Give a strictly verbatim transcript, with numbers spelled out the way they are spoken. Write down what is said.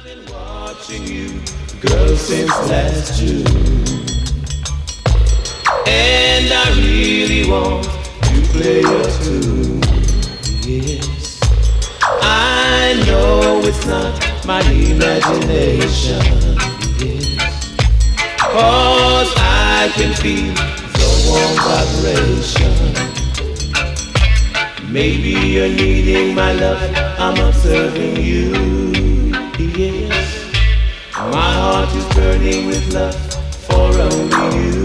Watching you, girl, since last June. And I really want to play your tune. Yes, I know it's not my imagination. Yes, cause I can feel the warm vibration. Maybe you're needing my love, I'm observing you. Yes, my heart is burning with love for only you.